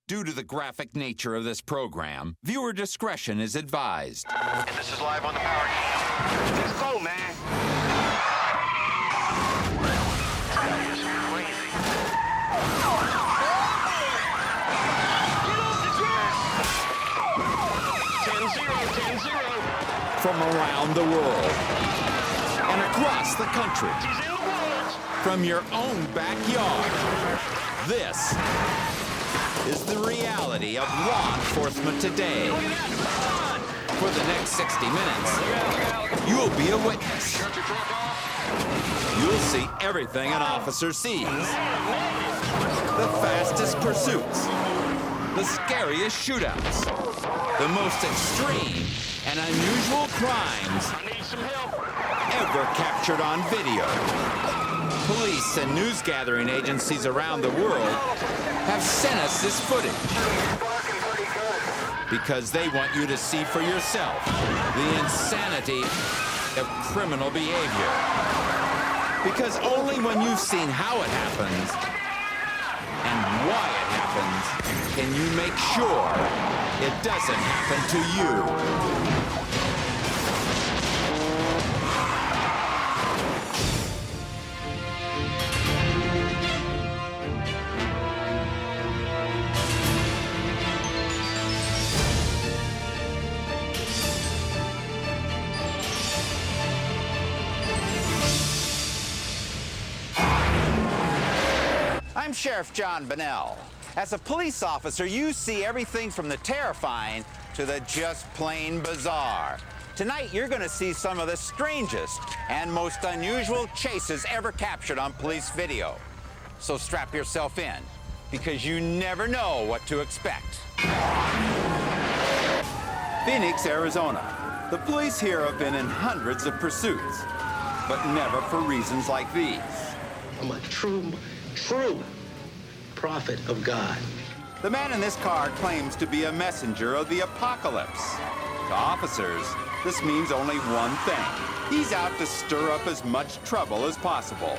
Due to the graphic nature of this program, viewer discretion is advised. And this is live on the power cam. Let's go, man. That is crazy. Get off the grass! 10-0, 10-0. From around the world and across the country, He's in the woods. from your own backyard, this is the reality of law enforcement today. For the next 60 minutes, you'll be a witness. You'll see everything an officer sees. The fastest pursuits, the scariest shootouts, the most extreme and unusual crimes I need some help. ever captured on video. Police and news gathering agencies around the world have sent us this footage because they want you to see for yourself the insanity of criminal behavior. Because only when you've seen how it happens and why it happens can you make sure it doesn't happen to you. I'm Sheriff John Bonnell. As a police officer, you see everything from the terrifying to the just plain bizarre. Tonight, you're going to see some of the strangest and most unusual chases ever captured on police video. So strap yourself in, because you never know what to expect. Phoenix, Arizona. The police here have been in hundreds of pursuits, but never for reasons like these. I'm a true prophet of God. The man in this car claims to be a messenger of the apocalypse. To officers, this means only one thing. He's out to stir up as much trouble as possible.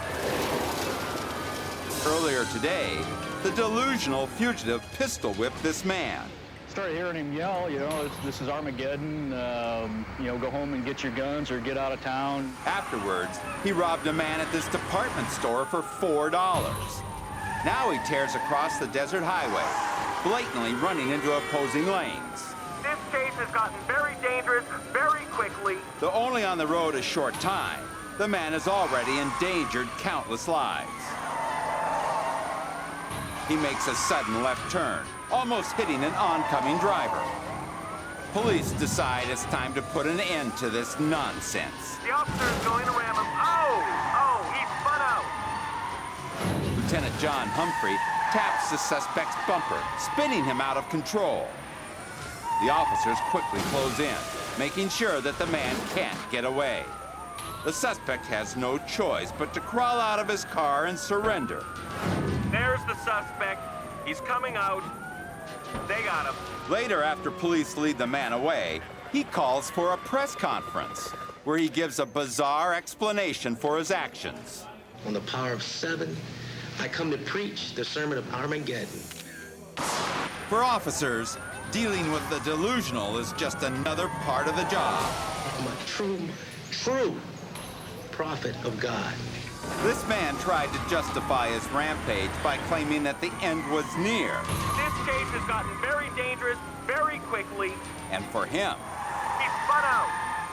Earlier today, the delusional fugitive pistol whipped this man. Started hearing him yell, this is Armageddon, go home and get your guns or get out of town. Afterwards, he robbed a man at this department store for $4. Now he tears across the desert highway, blatantly running into opposing lanes. This case has gotten very dangerous very quickly. Though only on the road a short time, the man has already endangered countless lives. He makes a sudden left turn, almost hitting an oncoming driver. Police decide it's time to put an end to this nonsense. The officer is going to ram him. Oh, he spun out. Lieutenant John Humphrey taps the suspect's bumper, spinning him out of control. The officers quickly close in, making sure that the man can't get away. The suspect has no choice but to crawl out of his car and surrender. There's the suspect. He's coming out. They got him. Later, after police lead the man away, he calls for a press conference where he gives a bizarre explanation for his actions. On the power of 7, I come to preach the sermon of Armageddon. For officers, dealing with the delusional is just another part of the job. I'm a true prophet of God. This man tried to justify his rampage by claiming that the end was near. This case has gotten very dangerous very quickly. And for him, He spun out.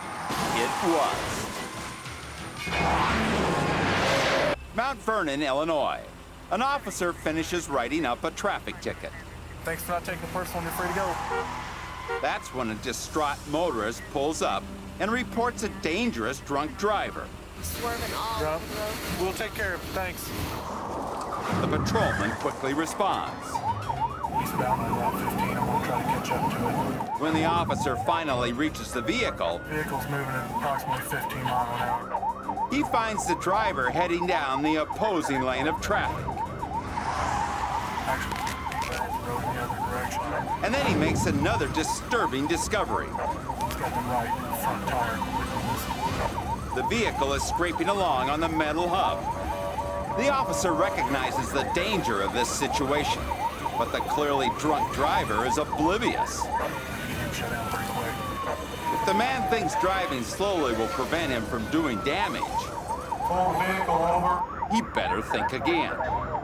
it was. Mount Vernon, Illinois. An officer finishes writing up a traffic ticket. Thanks for not taking the personal, you're free to go. That's when a distraught motorist pulls up and reports a dangerous drunk driver. Swerving all over the road. We'll take care of it, thanks. The patrolman quickly responds. Eastbound on Route 15, I'm gonna try to catch up to it. When the officer finally reaches the vehicle, Vehicle's moving at approximately 15 miles an hour. he finds the driver heading down the opposing lane of traffic. Actually, road in the other direction. And then he makes another disturbing discovery. He's got the right front tire. The vehicle is scraping along on the metal hub. The officer recognizes the danger of this situation, but the clearly drunk driver is oblivious. You can shut down pretty quick. If the man thinks driving slowly will prevent him from doing damage, Pull the vehicle over. he better think again.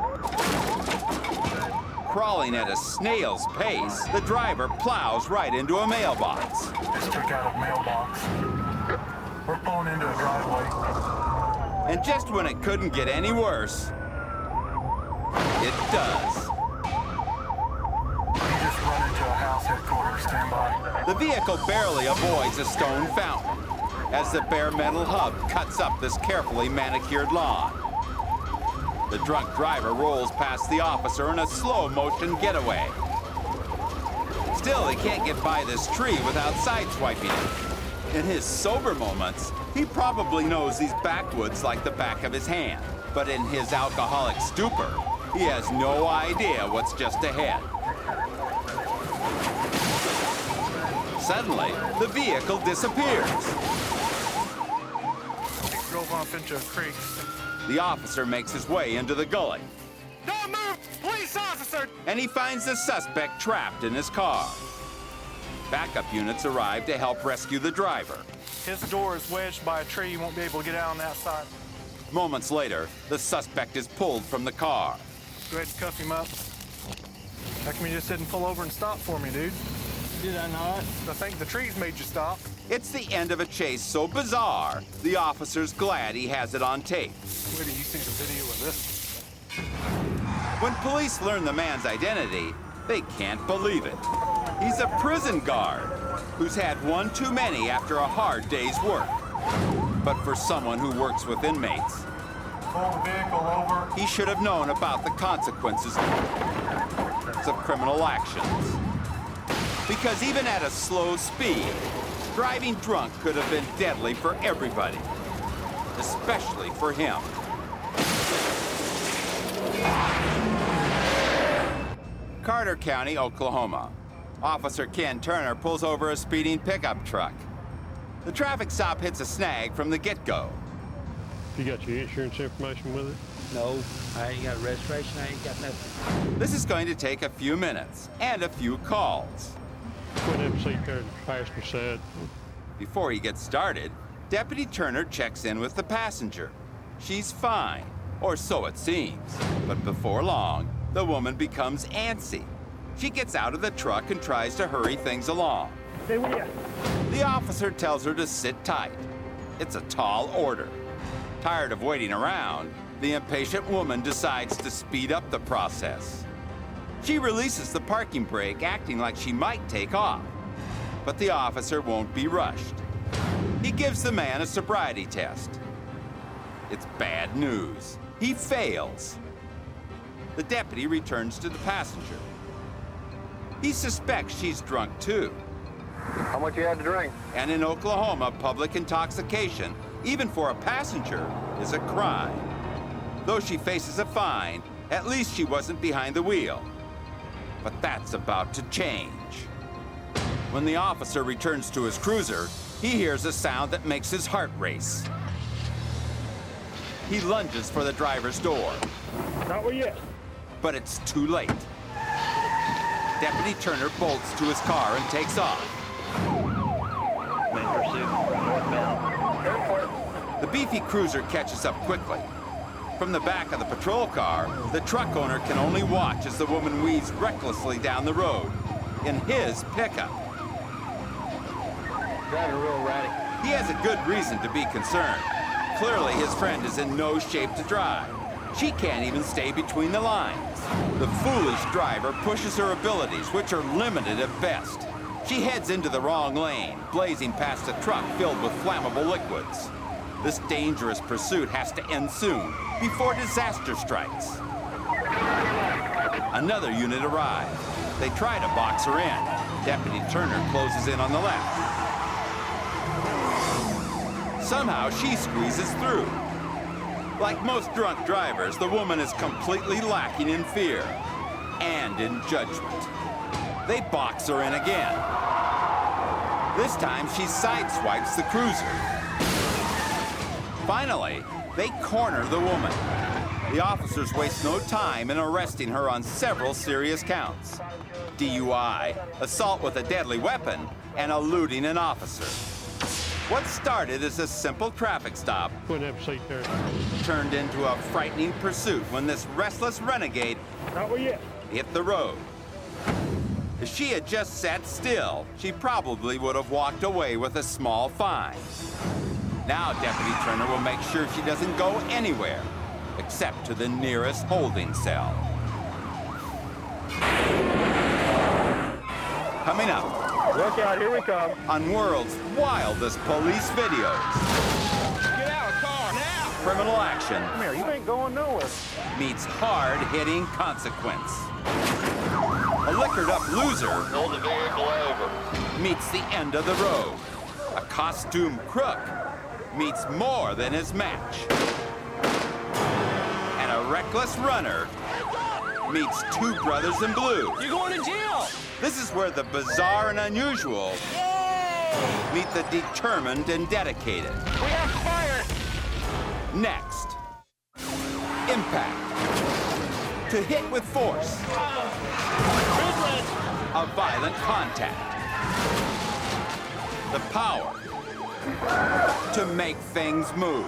Crawling at a snail's pace, the driver plows right into a mailbox. Just took out a mailbox. We're pulling into a driveway. And just when it couldn't get any worse, it does. We just run into a house headquarters. Stand by. The vehicle barely avoids a stone fountain as the bare metal hub cuts up this carefully manicured lawn. The drunk driver rolls past the officer in a slow motion getaway. Still, he can't get by this tree without sideswiping it. In his sober moments, he probably knows these backwoods like the back of his hand. But in his alcoholic stupor, he has no idea what's just ahead. Suddenly, the vehicle disappears. Drove off into a creek. The officer makes his way into the gully, Don't move! Police officer! and he finds the suspect trapped in his car. Backup units arrive to help rescue the driver. His door is wedged by a tree. You won't be able to get out on that side. Moments later, the suspect is pulled from the car. Go ahead and cuff him up. How come you just didn't pull over and stop for me, dude? Did I not? I think the trees made you stop. It's the end of a chase so bizarre, the officer's glad he has it on tape. Wait till you see the video of this. When police learn the man's identity, they can't believe it. He's a prison guard who's had one too many after a hard day's work. But for someone who works with inmates, Pull the vehicle over. he should have known about the consequences of criminal actions. Because even at a slow speed, driving drunk could have been deadly for everybody, especially for him. Carter County, Oklahoma. Officer Ken Turner pulls over a speeding pickup truck. The traffic stop hits a snag from the get-go. You got your insurance information with it? No, I ain't got a registration, I ain't got nothing. This is going to take a few minutes and a few calls. Put them seat there, the passenger side. Before he gets started, Deputy Turner checks in with the passenger. She's fine, or so it seems. But before long, the woman becomes antsy. She gets out of the truck and tries to hurry things along. The officer tells her to sit tight. It's a tall order. Tired of waiting around, the impatient woman decides to speed up the process. She releases the parking brake, acting like she might take off. But the officer won't be rushed. He gives the man a sobriety test. It's bad news. He fails. The deputy returns to the passenger. He suspects she's drunk too. How much you had to drink? And in Oklahoma, public intoxication, even for a passenger, is a crime. Though she faces a fine, at least she wasn't behind the wheel. But that's about to change. When the officer returns to his cruiser, he hears a sound that makes his heart race. He lunges for the driver's door. Not yet. But it's too late. Deputy Turner bolts to his car and takes off. Main pursuit, northbound. The beefy cruiser catches up quickly. From the back of the patrol car, the truck owner can only watch as the woman weaves recklessly down the road in his pickup. Driving real erratic. He has a good reason to be concerned. Clearly, his friend is in no shape to drive. She can't even stay between the lines. The foolish driver pushes her abilities, which are limited at best. She heads into the wrong lane, blazing past a truck filled with flammable liquids. This dangerous pursuit has to end soon, before disaster strikes. Another unit arrives. They try to box her in. Deputy Turner closes in on the left. Somehow she squeezes through. Like most drunk drivers, the woman is completely lacking in fear and in judgment. They box her in again. This time she sideswipes the cruiser. Finally, they corner the woman. The officers waste no time in arresting her on several serious counts: DUI, assault with a deadly weapon, and eluding an officer. What started as a simple traffic stop Wouldn't have a seat there. turned into a frightening pursuit when this restless renegade hit the road. If she had just sat still, she probably would have walked away with a small fine. Now Deputy Turner will make sure she doesn't go anywhere, except to the nearest holding cell. Coming up, Look out, here we come. on world's wildest police videos, Get out of the car now! criminal action Come here, you ain't going nowhere. meets hard-hitting consequence. A liquored-up loser Hold the vehicle over. meets the end of the road. A costume crook meets more than his match. And a reckless runner meets two brothers in blue. You're going to jail! This is where the bizarre and unusual meet the determined and dedicated. We have fire! Next, impact. To hit with force. A violent contact. The power to make things move.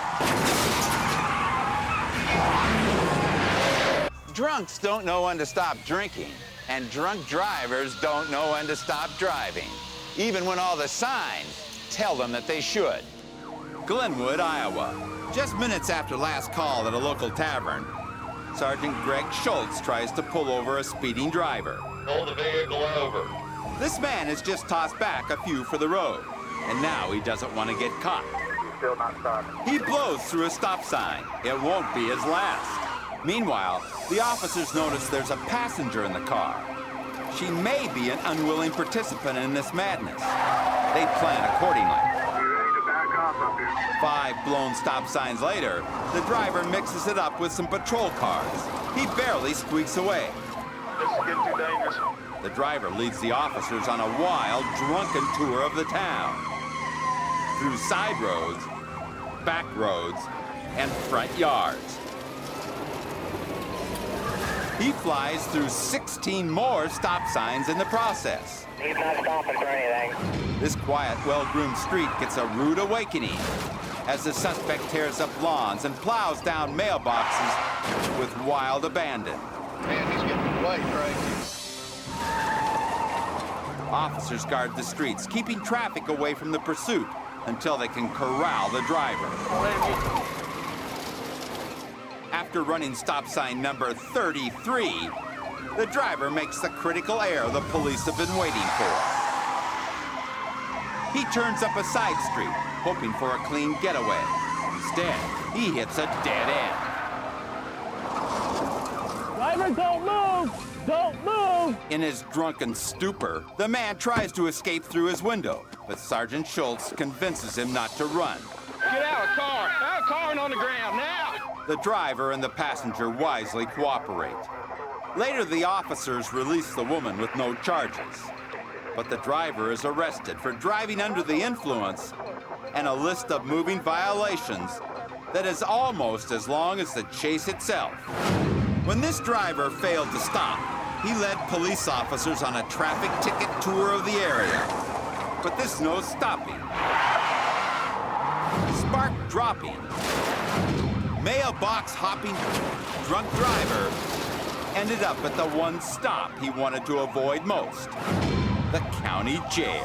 Drunks don't know when to stop drinking, and drunk drivers don't know when to stop driving, even when all the signs tell them that they should. Glenwood, Iowa. Just minutes after last call at a local tavern, Sergeant Greg Schultz tries to pull over a speeding driver. Hold the vehicle over. This man has just tossed back a few for the road, and now he doesn't want to get caught. Still not stopping. He blows through a stop sign. It won't be his last. Meanwhile, the officers notice there's a passenger in the car. She may be an unwilling participant in this madness. They plan accordingly. You ready to back off up here? 5 blown stop signs later, the driver mixes it up with some patrol cars. He barely squeaks away. This is getting too dangerous. The driver leads the officers on a wild, drunken tour of the town. Through side roads, back roads, and front yards. He flies through 16 more stop signs in the process. He's not stopping for anything. This quiet, well-groomed street gets a rude awakening as the suspect tears up lawns and plows down mailboxes with wild abandon. Man, he's getting way crazy. Officers guard the streets, keeping traffic away from the pursuit until they can corral the driver. After running stop sign number 33, the driver makes the critical error the police have been waiting for. He turns up a side street, hoping for a clean getaway. Instead, he hits a dead end. Driver, don't move! Don't move! In his drunken stupor, the man tries to escape through his window, but Sergeant Schultz convinces him not to run. Get out of the car! Out of the car and on the ground, now! The driver and the passenger wisely cooperate. Later, the officers release the woman with no charges. But the driver is arrested for driving under the influence and a list of moving violations that is almost as long as the chase itself. When this driver failed to stop, he led police officers on a traffic ticket tour of the area. But there's no stopping. Spark dropping. Mailbox hopping drunk driver ended up at the one stop he wanted to avoid most, the county jail.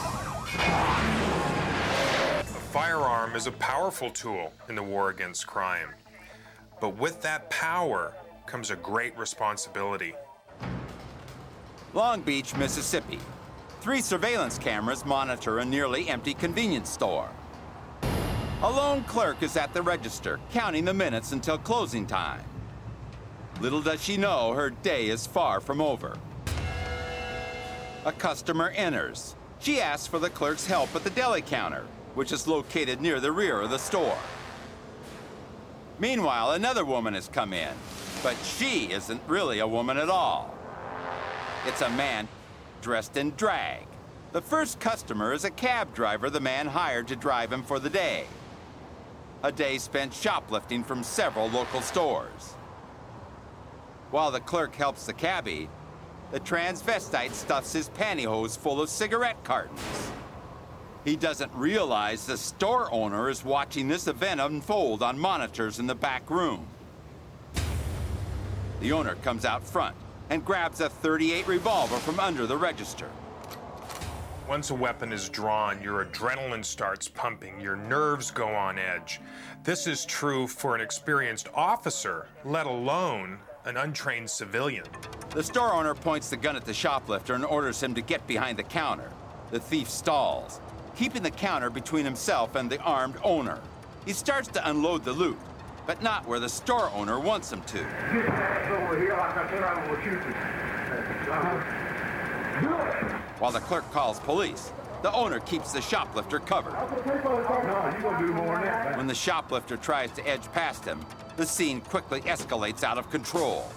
A firearm is a powerful tool in the war against crime. But with that power comes a great responsibility. Long Beach, Mississippi. 3 surveillance cameras monitor a nearly empty convenience store. A lone clerk is at the register, counting the minutes until closing time. Little does she know her day is far from over. A customer enters. She asks for the clerk's help at the deli counter, which is located near the rear of the store. Meanwhile, another woman has come in, but she isn't really a woman at all. It's a man dressed in drag. The first customer is a cab driver the man hired to drive him for the day. a day spent shoplifting from several local stores. While the clerk helps the cabbie, the transvestite stuffs his pantyhose full of cigarette cartons. He doesn't realize the store owner is watching this event unfold on monitors in the back room. The owner comes out front and grabs a .38 revolver from under the register. Once a weapon is drawn, your adrenaline starts pumping, your nerves go on edge. This is true for an experienced officer, let alone an untrained civilian. The store owner points the gun at the shoplifter and orders him to get behind the counter. The thief stalls, keeping the counter between himself and the armed owner. He starts to unload the loot, but not where the store owner wants him to. While the clerk calls police, the owner keeps the shoplifter covered. When the shoplifter tries to edge past him, the scene quickly escalates out of control.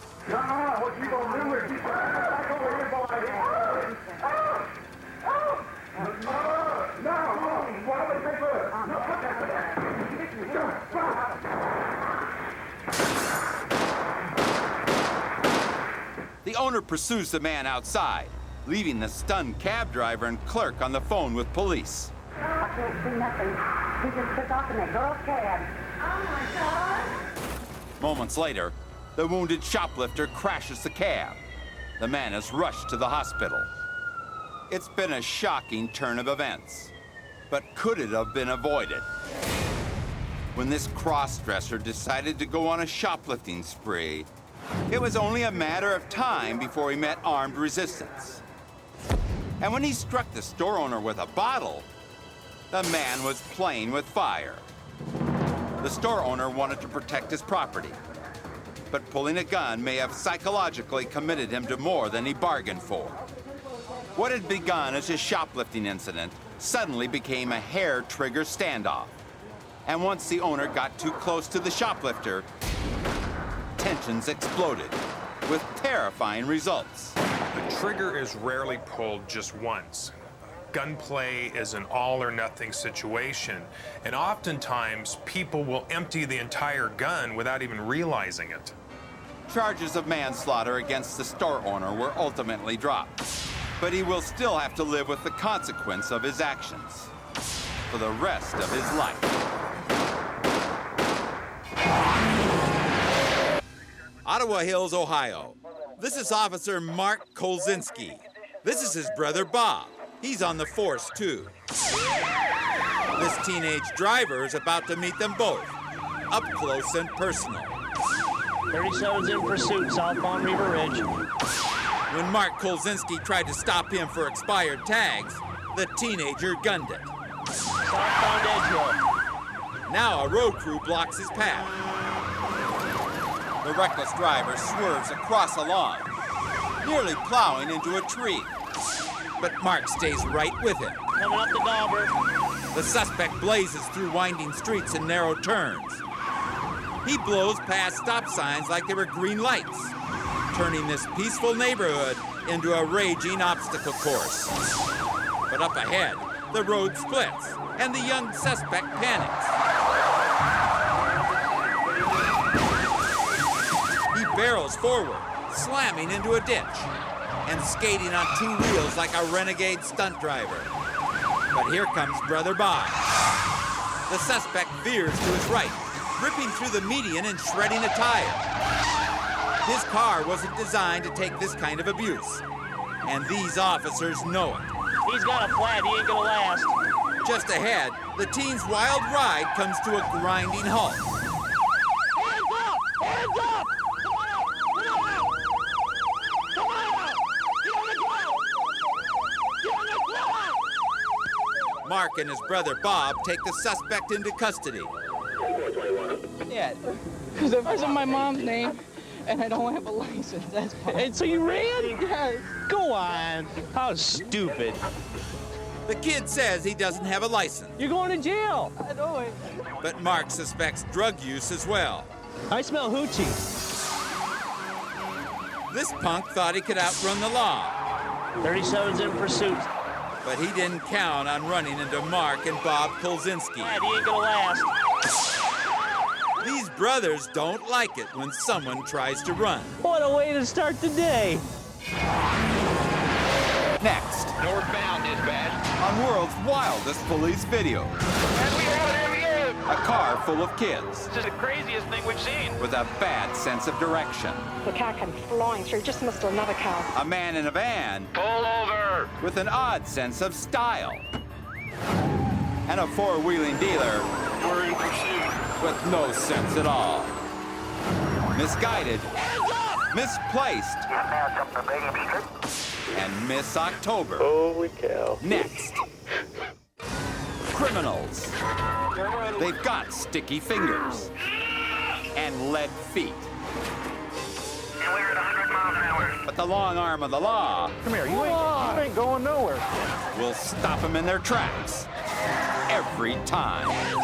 The owner pursues the man outside, leaving the stunned cab driver and clerk on the phone with police. I can't see nothing. He just took off in that girl's cab. Oh my God! Moments later, the wounded shoplifter crashes the cab. The man is rushed to the hospital. It's been a shocking turn of events, but could it have been avoided? When this cross-dresser decided to go on a shoplifting spree, it was only a matter of time before he met armed resistance. And when he struck the store owner with a bottle, the man was playing with fire. The store owner wanted to protect his property, but pulling a gun may have psychologically committed him to more than he bargained for. What had begun as a shoplifting incident suddenly became a hair-trigger standoff. And once the owner got too close to the shoplifter, tensions exploded, with terrifying results. The trigger is rarely pulled just once. Gunplay is an all-or-nothing situation, and oftentimes people will empty the entire gun without even realizing it. Charges of manslaughter against the store owner were ultimately dropped, but he will still have to live with the consequence of his actions for the rest of his life. Ottawa Hills, Ohio. This is Officer Mark Kolzinski. This is his brother Bob. He's on the force, too. This teenage driver is about to meet them both, up close and personal. 37's in pursuit, southbound River Ridge. When Mark Kolzinski tried to stop him for expired tags, the teenager gunned it. Southbound Edgehill. Now a road crew blocks his path. The reckless driver swerves across a lawn, nearly plowing into a tree. But Mark stays right with him. Coming up the Dauber. The suspect blazes through winding streets and narrow turns. He blows past stop signs like they were green lights, turning this peaceful neighborhood into a raging obstacle course. But up ahead, the road splits, and the young suspect panics. He barrels forward, slamming into a ditch, and skating on two wheels like a renegade stunt driver. But here comes Brother Bob. The suspect veers to his right, ripping through the median and shredding a tire. His car wasn't designed to take this kind of abuse, and these officers know it. He's got a flat, he ain't gonna last. Just ahead, the teen's wild ride comes to a grinding halt. Hands up! Hands up! Come on out! Come on out! Come on out! Get on the ground! Get on the ground! Mark and his brother Bob take the suspect into custody. Yeah, because it wasn't my mom's name, and I don't have a license. That's fine. And so you ran? Yes. Go on. How stupid. The kid says he doesn't have a license. You're going to jail. I know it. But Mark suspects drug use as well. I smell hoochie. This punk thought he could outrun the law. 37's in pursuit. But he didn't count on running into Mark and Bob Kolzinski. Flat, he ain't gonna last. These brothers don't like it when someone tries to run. What a way to start the day. Next, Northbound, dispatch. on world's wildest police video, And we have it every year. a car full of kids This is the craziest thing we've seen. with a bad sense of direction. The car came flying through, just missed another car. A man in a van Pull over. with an odd sense of style. And a four-wheeling dealer We're in pursuit. with no sense at all. Misguided, misplaced, and Miss October. Holy cow. Next. Criminals. They've got sticky fingers and lead feet. And we're at 100 miles an hour. But the long arm of the law Come here, you ain't going nowhere. will stop them in their tracks every time.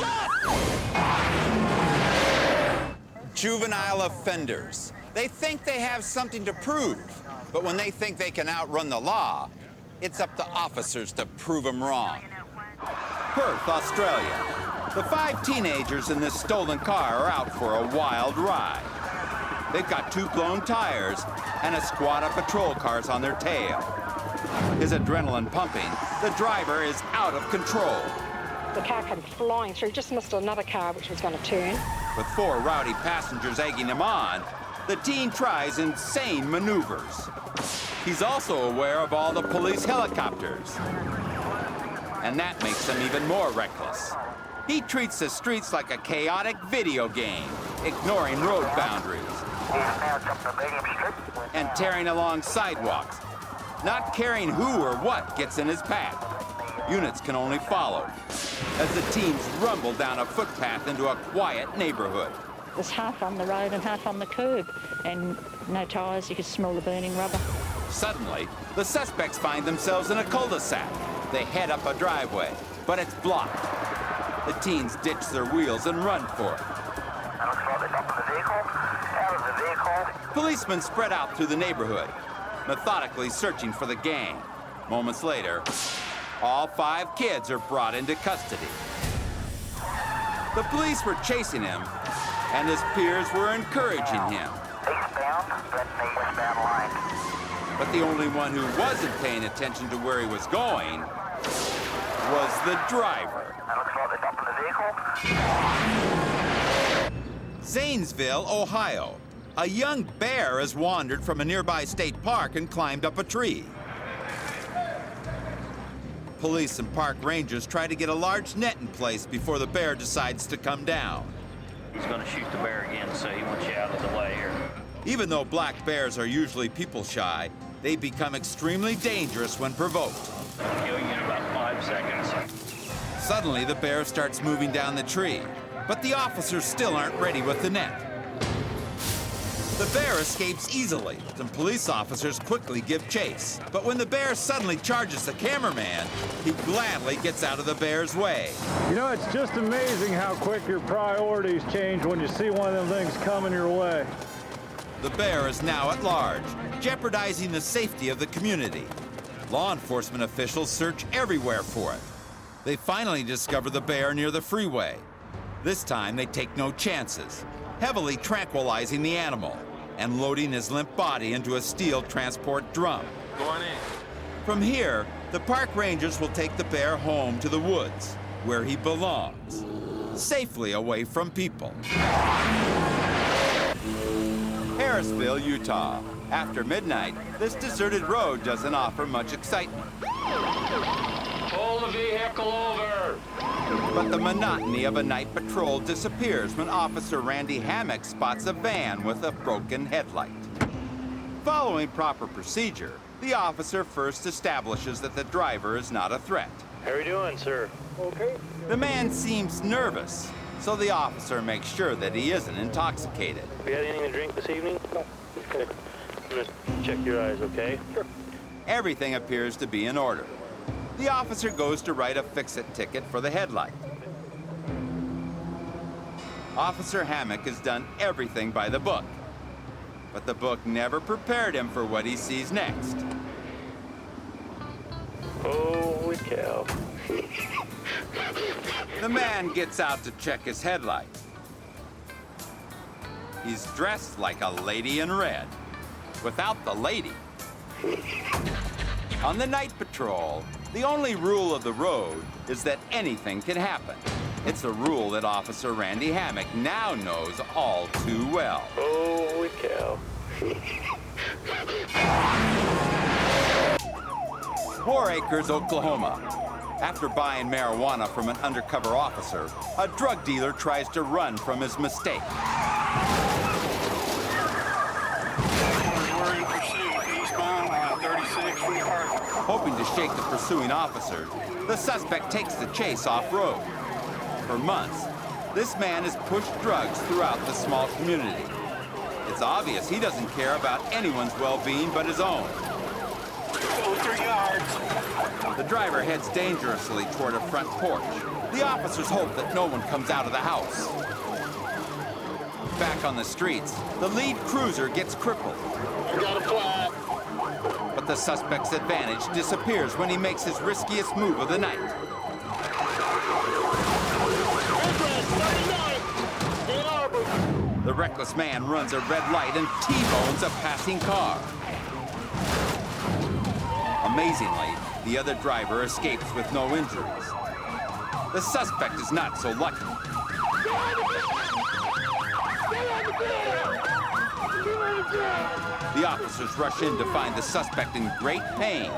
Juvenile offenders. They think they have something to prove, but when they think they can outrun the law, it's up to officers to prove them wrong. Perth, Australia. The 5 teenagers in this stolen car are out for a wild ride. They've got 2 blown tires and a squad of patrol cars on their tail. His adrenaline pumping, the driver is out of control. The car came flying through, just missed another car which was going to turn. With 4 rowdy passengers egging him on, the teen tries insane maneuvers. He's also aware of all the police helicopters. And that makes him even more reckless. He treats the streets like a chaotic video game, ignoring road boundaries and tearing along sidewalks, not caring who or what gets in his path. Units can only follow as the teens rumble down a footpath into a quiet neighborhood. There's half on the road and half on the curb, and no tyres, you can smell the burning rubber. Suddenly, the suspects find themselves in a cul-de-sac. They head up a driveway, but it's blocked. The teens ditch their wheels and run for it. Policemen spread out through the neighborhood, methodically searching for the gang. Moments later, all 5 kids are brought into custody. The police were chasing him, and his peers were encouraging him. But the only one who wasn't paying attention to where he was going was the driver. Zanesville, Ohio. A young bear has wandered from a nearby state park and climbed up a tree. Police and park rangers try to get a large net in place before the bear decides to come down. He's going to shoot the bear again, so he wants you out of the way here. Even though black bears are usually people shy, they become extremely dangerous when provoked. I'll kill you in about 5 seconds. Suddenly, the bear starts moving down the tree, but the officers still aren't ready with the net. The bear escapes easily. Some police officers quickly give chase. But when the bear suddenly charges the cameraman, he gladly gets out of the bear's way. You know, it's just amazing how quick your priorities change when you see one of them things coming your way. The bear is now at large, jeopardizing the safety of the community. Law enforcement officials search everywhere for it. They finally discover the bear near the freeway. This time, they take no chances, heavily tranquilizing the animal and loading his limp body into a steel transport drum. Go on in. From here, the park rangers will take the bear home to the woods, where he belongs, safely away from people. Harrisville, Utah. After midnight, this deserted road doesn't offer much excitement. Pull the vehicle over. But the monotony of a night patrol disappears when Officer Randy Hammock spots a van with a broken headlight. Following proper procedure, the officer first establishes that the driver is not a threat. How are you doing, sir? Okay. The man seems nervous, so the officer makes sure that he isn't intoxicated. Have you had anything to drink this evening? No. Okay. I'm gonna check your eyes, okay? Sure. Everything appears to be in order. The officer goes to write a fix-it ticket for the headlight. Officer Hammock has done everything by the book, but the book never prepared him for what he sees next. Holy cow. The man gets out to check his headlight. He's dressed like a lady in red, without the lady. On the night patrol, the only rule of the road is that anything can happen. It's a rule that Officer Randy Hammock now knows all too well. Holy cow. 4 Acres, Oklahoma. After buying marijuana from an undercover officer, a drug dealer tries to run from his mistake. We're in pursuit, eastbound on 36 from McCarthy. Hoping to shake the pursuing officers, the suspect takes the chase off-road. For months, this man has pushed drugs throughout the small community. It's obvious he doesn't care about anyone's well-being but his own. 3 yards. The driver heads dangerously toward a front porch. The officers hope that no one comes out of the house. Back on the streets, the lead cruiser gets crippled. I got a flat. But the suspect's advantage disappears when he makes his riskiest move of the night. The reckless man runs a red light and T-bones a passing car. Amazingly, the other driver escapes with no injuries. The suspect is not so lucky. The officers rush in to find the suspect in great pain.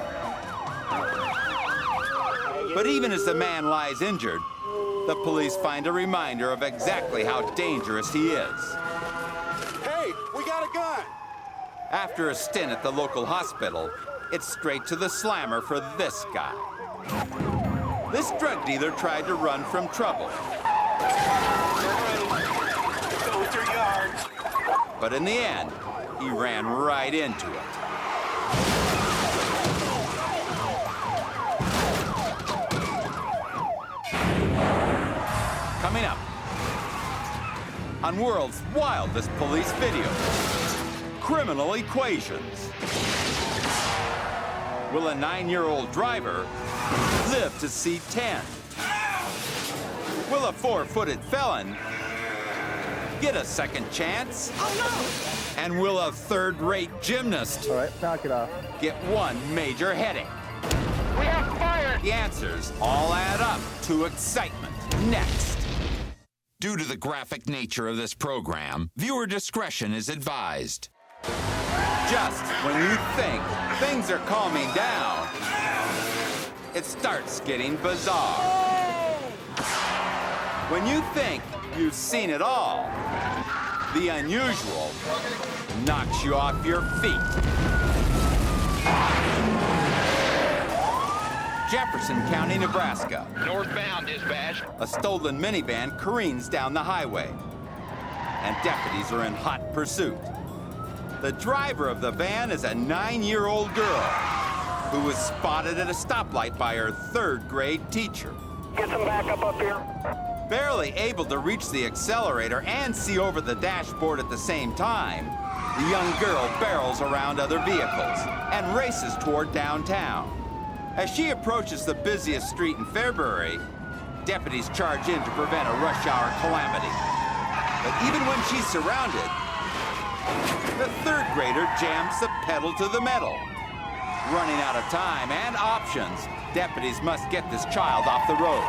But even as the man lies injured, the police find a reminder of exactly how dangerous he is. Hey, we got a gun. After a stint at the local hospital, it's straight to the slammer for this guy. This drug dealer tried to run from trouble. 3 yards. But in the end, he ran right into it. Coming up, on world's wildest police videos, criminal equations. Will a 9-year-old driver live to see 10? Will a 4-footed felon get a second chance? Oh, no! And will a third-rate gymnast, all right, knock it off, get one major headache? We have fire! The answers all add up to excitement. Next. Due to the graphic nature of this program, viewer discretion is advised. Just when you think things are calming down, it starts getting bizarre. When you think you've seen it all, the unusual knocks you off your feet. Jefferson County, Nebraska. Northbound, dispatch. A stolen minivan careens down the highway, and deputies are in hot pursuit. The driver of the van is a 9-year-old girl who was spotted at a stoplight by her 3rd-grade teacher. Get some backup up here. Barely able to reach the accelerator and see over the dashboard at the same time, the young girl barrels around other vehicles and races toward downtown. As she approaches the busiest street in Fairbury, deputies charge in to prevent a rush hour calamity. But even when she's surrounded, the 3rd grader jams the pedal to the metal. Running out of time and options, deputies must get this child off the road.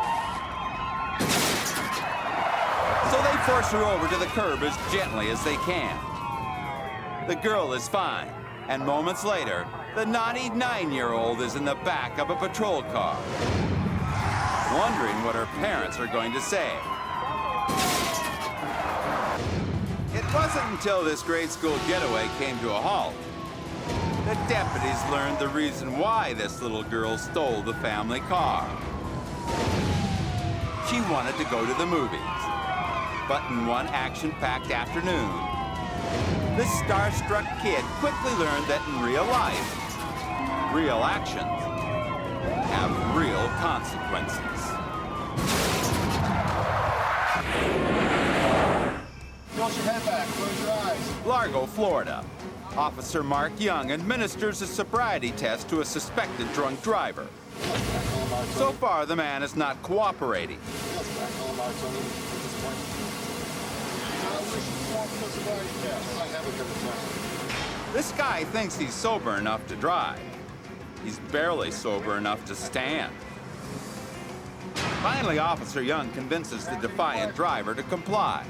So they force her over to the curb as gently as they can. The girl is fine, and moments later, the naughty 9-year-old is in the back of a patrol car, wondering what her parents are going to say. It wasn't until this grade school getaway came to a halt that deputies learned the reason why this little girl stole the family car. She wanted to go to the movies, but in one action-packed afternoon, this starstruck kid quickly learned that in real life, real actions have real consequences. Tilt your head back, close your eyes. Largo, Florida. Officer Mark Young administers a sobriety test to a suspected drunk driver. So far, the man is not cooperating. This guy thinks he's sober enough to drive. He's barely sober enough to stand. Finally, Officer Young convinces the defiant driver to comply.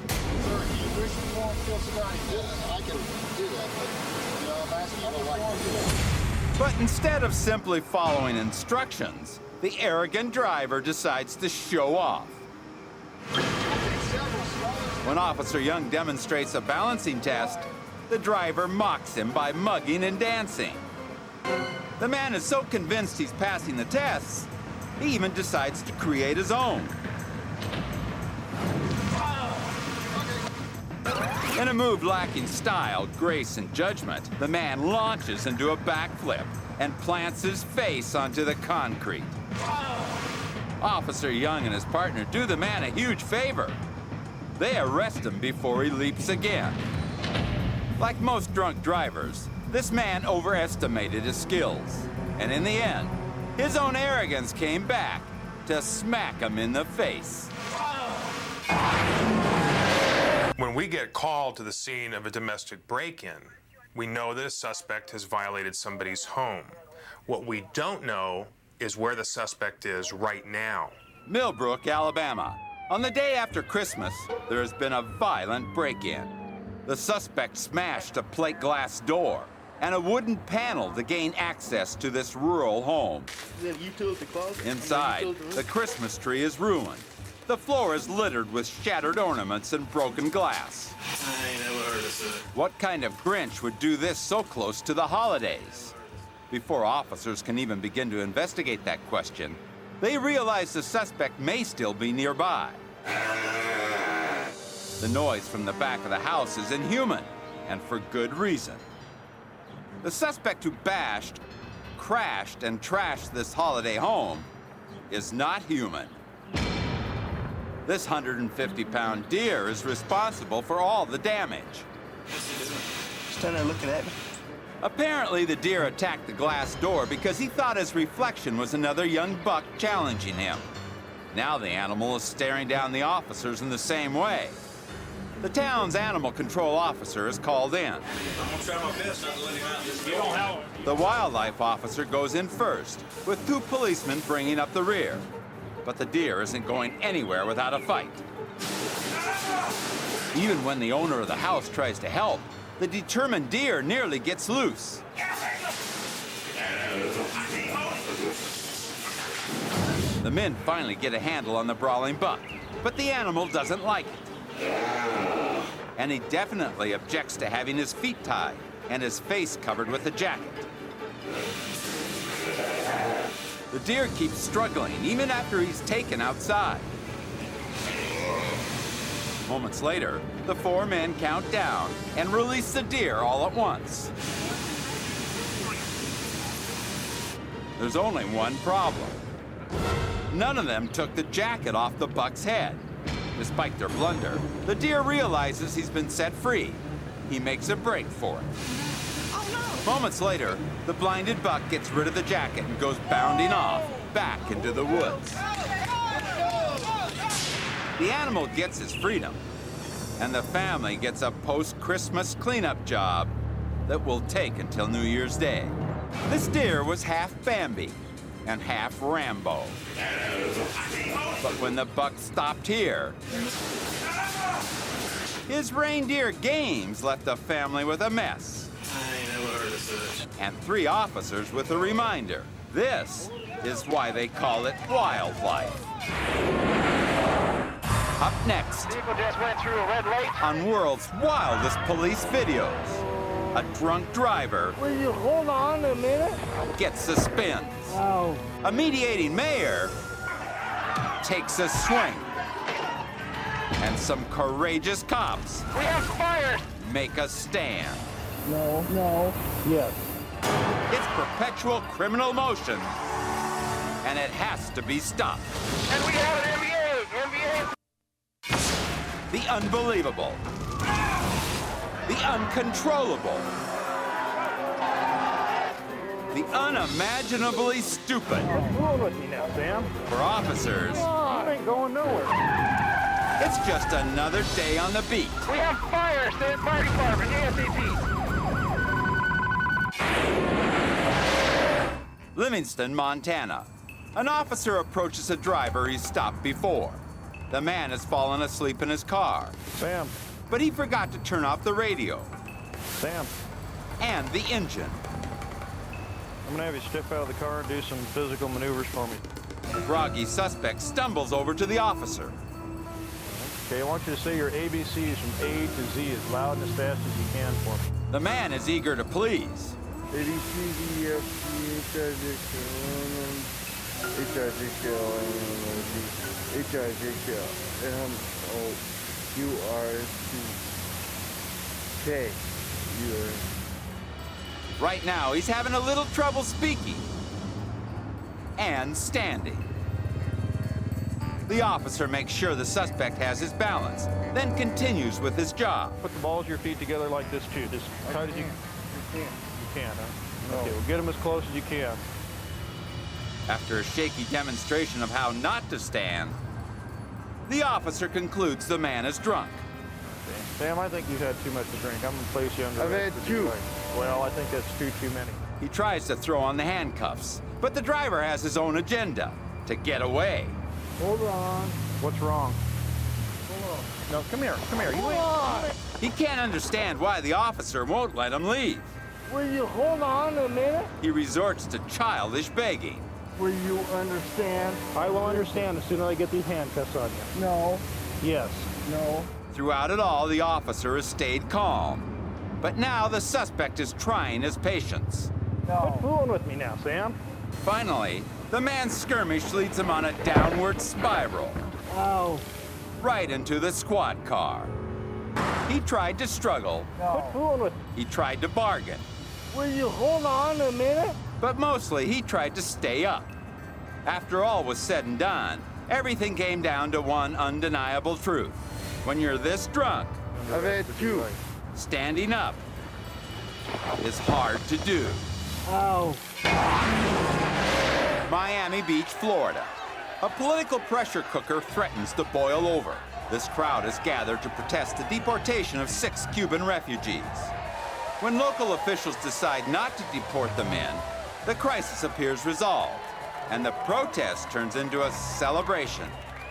But instead of simply following instructions, the arrogant driver decides to show off. When Officer Young demonstrates a balancing test, the driver mocks him by mugging and dancing. The man is so convinced he's passing the tests, he even decides to create his own. In a move lacking style, grace, and judgment, the man launches into a backflip and plants his face onto the concrete. Officer Young and his partner do the man a huge favor. They arrest him before he leaps again. Like most drunk drivers, this man overestimated his skills. And in the end, his own arrogance came back to smack him in the face. When we get called to the scene of a domestic break-in, we know that a suspect has violated somebody's home. What we don't know is where the suspect is right now. Millbrook, Alabama. On the day after Christmas, there has been a violent break-in. The suspect smashed a plate glass door and a wooden panel to gain access to this rural home. Inside, the Christmas tree is ruined. The floor is littered with shattered ornaments and broken glass. I ain't never heard of such. What kind of Grinch would do this so close to the holidays? Before officers can even begin to investigate that question, they realize the suspect may still be nearby. The noise from the back of the house is inhuman, and for good reason. The suspect who bashed, crashed, and trashed this holiday home is not human. This 150-pound deer is responsible for all the damage. Stand there looking at me. Apparently, the deer attacked the glass door because he thought his reflection was another young buck challenging him. Now the animal is staring down the officers in the same way. The town's animal control officer is called in. I'm gonna try my best not to let him out this door. You don't help. The wildlife officer goes in first, with 2 policemen bringing up the rear. But the deer isn't going anywhere without a fight. Even when the owner of the house tries to help, the determined deer nearly gets loose. The men finally get a handle on the brawling buck, but the animal doesn't like it. And he definitely objects to having his feet tied and his face covered with a jacket. The deer keeps struggling even after he's taken outside. Moments later, the 4 men count down and release the deer all at once. There's only one problem. None of them took the jacket off the buck's head. Despite their blunder, the deer realizes he's been set free. He makes a break for it. Moments later, the blinded buck gets rid of the jacket and goes bounding off, back into the woods. The animal gets his freedom, and the family gets a post-Christmas cleanup job that will take until New Year's Day. This deer was half Bambi and half Rambo. But when the buck stopped here, his reindeer games left the family with a mess. I ain't never heard of such. And 3 officers with a reminder. This is why they call it wildlife. Up next, Vehicle just went through a red light. on world's wildest police videos, a drunk driver Will you hold on a minute? gets the spins. Oh. A mediating mayor takes a swing. And some courageous cops We have fire. make a stand. No, no, yes. It's perpetual criminal motion, and it has to be stopped. And we have an NBA. The unbelievable. The uncontrollable. The unimaginably stupid. What's wrong with me now, Sam? For officers, I ain't going nowhere. It's just another day on the beat. We have fire, stay at fire department, ASAP. Livingston, Montana. An officer approaches a driver he's stopped before. The man has fallen asleep in his car. Sam. But he forgot to turn off the radio. Sam. And the engine. I'm gonna have you step out of the car and do some physical maneuvers for me. The groggy suspect stumbles over to the officer. Okay, I want you to say your ABCs from A to Z as loud and as fast as you can for me. The man is eager to please. A, B, C, D, E, F, G, H, I, J, K, L, M, N, O, P, H, I, J, K, L, M, O, Q, R, S, T, K, U, R. Right now, he's having a little trouble speaking and standing. The officer makes sure the suspect has his balance, then continues with his job. Put the balls of your feet together like this, too. Just tight as you can. You can, huh? No. Okay, well, get them as close as you can. After a shaky demonstration of how not to stand, the officer concludes the man is drunk. Sam, I think you've had too much to drink. I'm gonna place you under arrest. I've had two. Well, I think that's too many. He tries to throw on the handcuffs, but the driver has his own agenda, to get away. Hold on. What's wrong? Hold on. No, come here. Hold on. He can't understand why the officer won't let him leave. Will you hold on a minute? He resorts to childish begging. Will you understand? I will understand as soon as I get these handcuffs on you. No. Yes. No. Throughout it all, the officer has stayed calm. But now the suspect is trying his patience. No. Quit fooling with me now, Sam. Finally, the man's skirmish leads him on a downward spiral. Ow. Right into the squad car. He tried to struggle. No. Quit fooling with me. He tried to bargain. Will you hold on a minute? But mostly, he tried to stay up. After all was said and done, everything came down to one undeniable truth. When you're this drunk, I've had two. Standing up is hard to do. Ow. Miami Beach, Florida. A political pressure cooker threatens to boil over. This crowd has gathered to protest the deportation of 6 Cuban refugees. When local officials decide not to deport the men, the crisis appears resolved, and the protest turns into a celebration.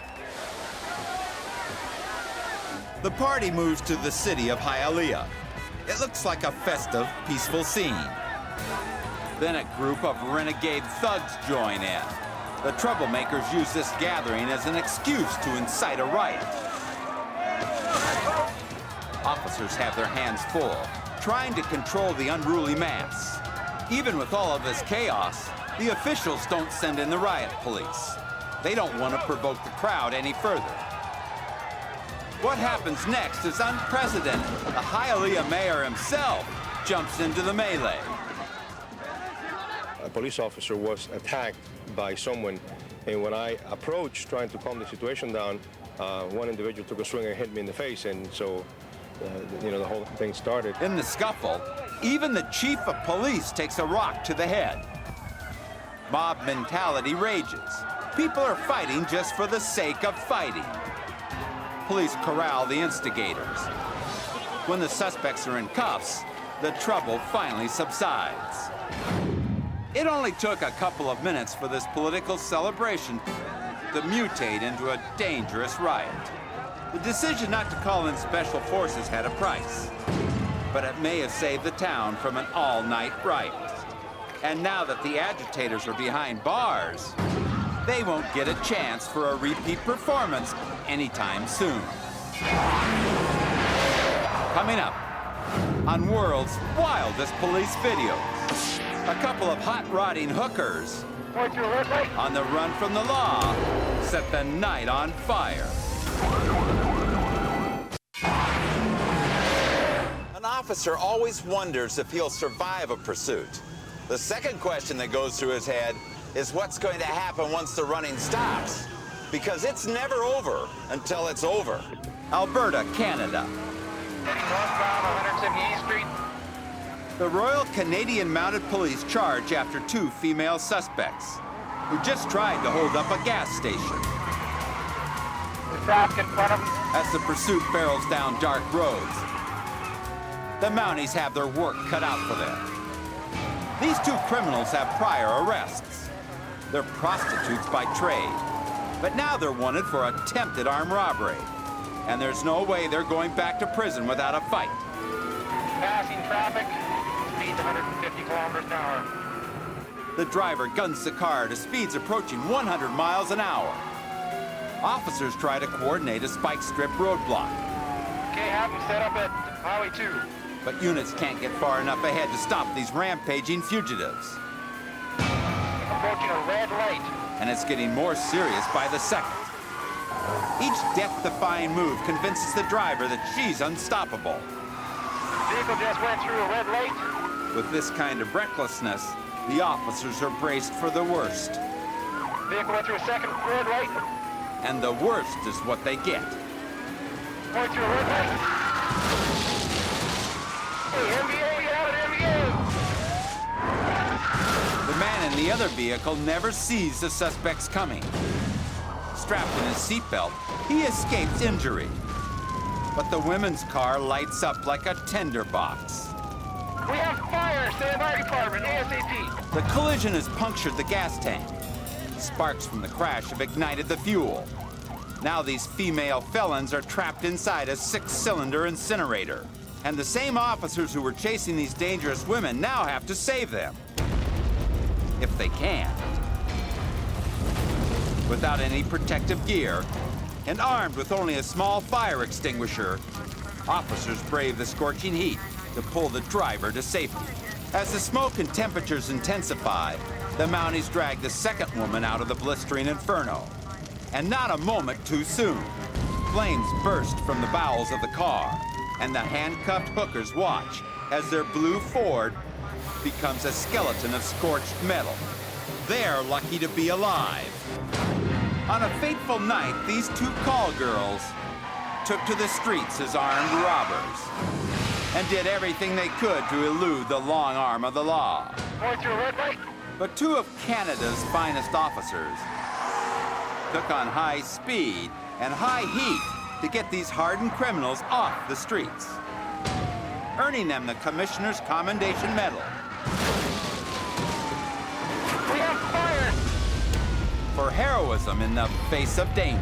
The party moves to the city of Hialeah. It looks like a festive, peaceful scene. Then a group of renegade thugs join in. The troublemakers use this gathering as an excuse to incite a riot. Officers have their hands full, trying to control the unruly mass. Even with all of this chaos, the officials don't send in the riot police. They don't want to provoke the crowd any further. What happens next is unprecedented. The Hialeah mayor himself jumps into the melee. A police officer was attacked by someone, and when I approached trying to calm the situation down, one individual took a swing and hit me in the face, and so the whole thing started. In the scuffle, even the chief of police takes a rock to the head. Mob mentality rages. People are fighting just for the sake of fighting. Police corral the instigators. When the suspects are in cuffs, the trouble finally subsides. It only took a couple of minutes for this political celebration to mutate into a dangerous riot. The decision not to call in special forces had a price, but it may have saved the town from an all-night riot. And now that the agitators are behind bars, they won't get a chance for a repeat performance anytime soon. Coming up on World's Wildest Police Videos, a couple of hot-rodding hookers on the run from the law set the night on fire. An officer always wonders if he'll survive a pursuit. The second question that goes through his head is what's going to happen once the running stops, because it's never over until it's over. Alberta, Canada. Northbound 178th Street. The Royal Canadian Mounted Police charge after 2 female suspects who just tried to hold up a gas station. traffic in front of them. As the pursuit barrels down dark roads, the Mounties have their work cut out for them. These two criminals have prior arrests. They're prostitutes by trade, but now they're wanted for attempted armed robbery. And there's no way they're going back to prison without a fight. Passing traffic, speeds 150 kilometers an hour. The driver guns the car to speeds approaching 100 miles an hour. Officers try to coordinate a spike strip roadblock. Okay, have them set up at Highway 2. But units can't get far enough ahead to stop these rampaging fugitives. Approaching a red light. And it's getting more serious by the second. Each death-defying move convinces the driver that she's unstoppable. Vehicle just went through a red light. With this kind of recklessness, the officers are braced for the worst. Vehicle went through a second red light. And the worst is what they get. Going through a red light. Hey, MBA, get out of MBA! The man in the other vehicle never sees the suspects coming. Strapped in his seatbelt, he escapes injury. But the women's car lights up like a tinderbox. We have fire! Stay in fire department, ASAP! The collision has punctured the gas tank. Sparks from the crash have ignited the fuel. Now these female felons are trapped inside a 6-cylinder incinerator. And the same officers who were chasing these dangerous women now have to save them. If they can. Without any protective gear, and armed with only a small fire extinguisher, officers brave the scorching heat to pull the driver to safety. As the smoke and temperatures intensify, the Mounties drag the second woman out of the blistering inferno. And not a moment too soon. Flames burst from the bowels of the car, and the handcuffed hookers watch as their blue Ford becomes a skeleton of scorched metal. They're lucky to be alive. On a fateful night, these two call girls took to the streets as armed robbers and did everything they could to elude the long arm of the law. Going through a red light. But two of Canada's finest officers took on high speed and high heat to get these hardened criminals off the streets, earning them the Commissioner's Commendation Medal. We have fire! For heroism in the face of danger.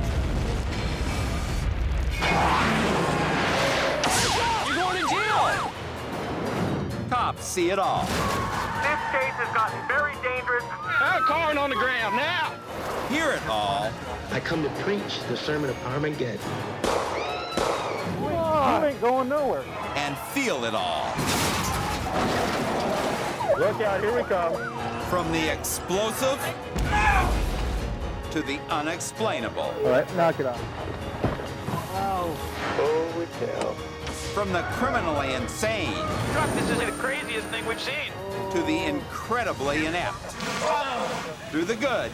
You're going to jail! Cops see it all. This case has gotten very dangerous. Car on the ground, now! Hear it all. I come to preach the sermon of Armageddon. You ain't going nowhere. And feel it all. Look out, here we come. From the explosive to the unexplainable. All right, knock it off. Holy cow. From the criminally insane Truck, this is the craziest thing we've seen. to the incredibly inept. Through the good,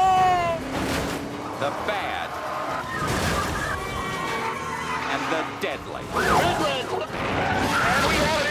the bad, and the deadly. And we have